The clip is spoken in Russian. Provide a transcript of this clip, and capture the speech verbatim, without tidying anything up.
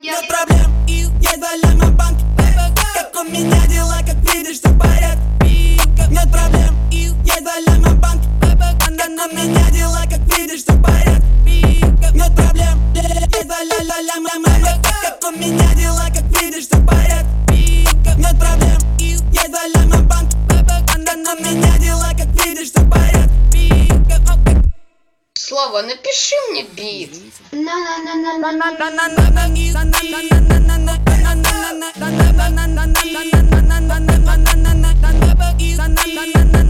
Нет проблем, есть доля на банке. Как у меня дела, как видишь, все в порядке. Нет проблем, есть доля на банке. Как у меня дела, как видишь, все в порядке. Нет проблем, есть доля на банке. Как у меня дела, как видишь, все в порядке. Нет проблем, есть доля на банке. Как у меня дела, как видишь, все в порядке. Слава, напиши мне бит. На